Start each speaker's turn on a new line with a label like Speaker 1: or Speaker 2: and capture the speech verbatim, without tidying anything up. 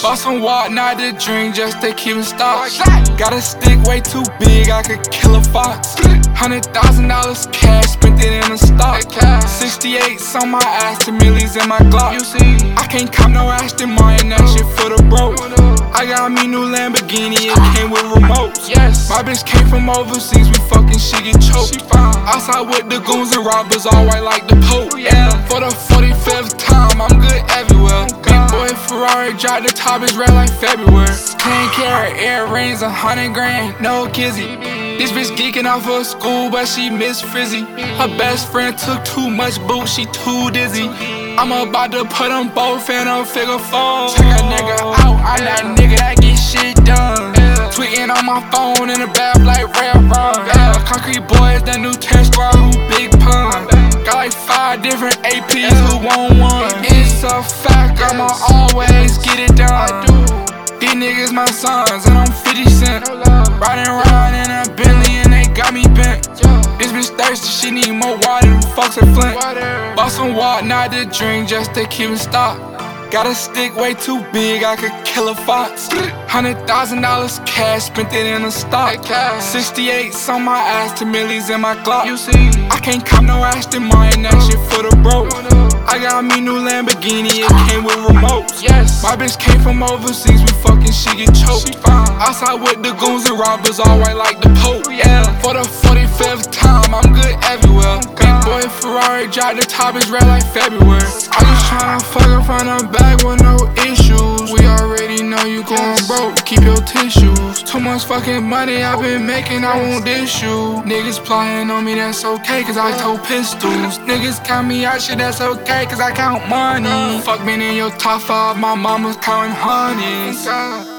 Speaker 1: Bought some walk, not to drink, just to keep in stock. Got a stick way too big, I could kill a fox. Hundred thousand dollars cash, spent it in a stock. Sixty-eights on my ass, to millies in my Glock. I can't cop no Aston Martin, that shit for the broke. I got me new Lamborghini, it came with remotes. Yes. My bitch came from overseas, we fucking shit get choked. Outside with the goons and robbers, all white like the Pope. Yeah. For the forty-fifth time, I'm good everywhere. Big boy Ferrari, drive the top, it's red like February. Ten carat earrings, a hundred grand, no kizzy. This bitch geeking off of school, but she miss Frizzy. Her best friend took too much boot, she too dizzy. I'm about to put them both in a figure four. Check a nigga out, I'm that nigga that get shit done. Tweeting on my phone in the bath like Red Run. Concrete boys, that new test squad who big pun. Got like five different A Ps who want one. It's a fact, I'ma always get it done. These niggas my sons and I'm fifty cent. Riding around in a Bentley and they got me bent. This bitch thirsty, she need more water than fucks a Flint. Bought some water, not to drink, just to keep in stock. Got a stick way too big, I could kill a fox. Hundred thousand dollars cash, spent it in a stock. Sixty-eights on my ass, to millies in my Glock. I can't cop no Aston Martin, that shit for the broke. I got me new Lamborghini, it came with remotes. Yes. My bitch came from overseas, we fucking shit get choked. Outside with the goons and robbers, all white like the Pope. Yeah. For the forty-fifth time, I'm good everywhere. Big boy Ferrari, drive the top, it's red like February. I just tryna fuck her from the back with no issues. We already know you going broke, keep your tissues. Too much fucking money I've been making, I won't dish you. Niggas plotting on me, that's okay, cause I told pistols. Niggas count me out, shit, that's okay, cause I count money. Fuck being in your top five, my mama's counting honeys.